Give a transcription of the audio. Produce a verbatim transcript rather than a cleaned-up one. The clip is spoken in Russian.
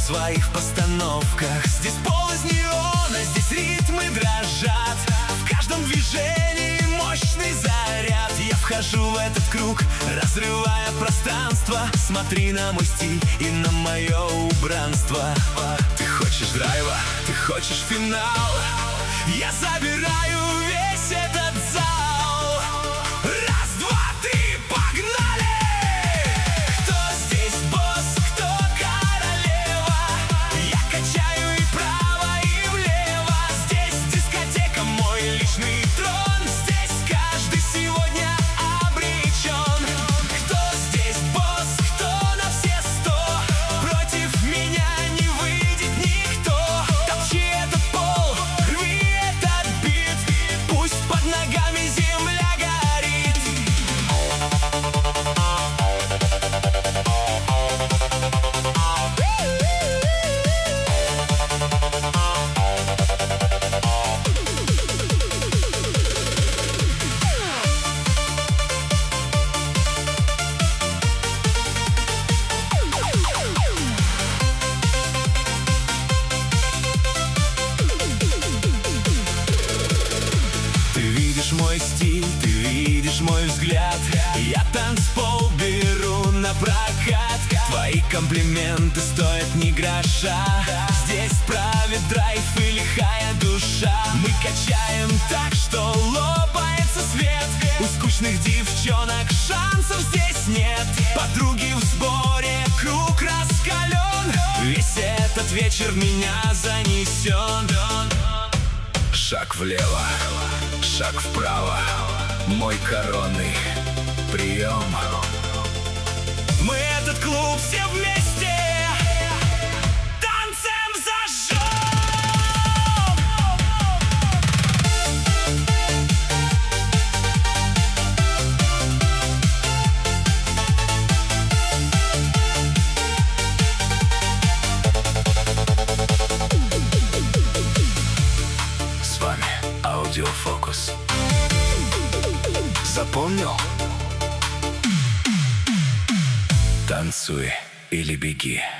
своих постановках. Здесь пол из неона, здесь ритмы дрожат. В каждом движении мощный заряд. Я вхожу в этот круг, разрывая пространство. Смотри на мой стиль и на мое убранство. Ты хочешь драйва, ты хочешь финал, я забираю весь этот зал. Раз, два, три, погнали! Кто здесь босс, кто королева? Я качаю и вправо, и влево. Здесь дискотека, мой личный трон. Здесь каждый сегодня обречен. Кто здесь босс, кто на все сто? Против меня не выйдет никто. Топчи этот пол, рви этот бит, пусть под ногами земля горит. Ты видишь мой стиль, ты видишь мой взгляд. Я танцпол беру на прокат. Твои комплименты стоят ни гроша. Здесь правит драйв и лихая душа. Мы качаем так, что лопается свет. У скучных девчонок шансов здесь нет. Подруги в сборе, круг раскален. Весь этот вечер меня занесен. Шаг влево, шаг вправо, мой коронный прием. Мы этот клуб все вместе танцем зажжем. С вами Аудиофокус. Запомнил? Танцуй или беги.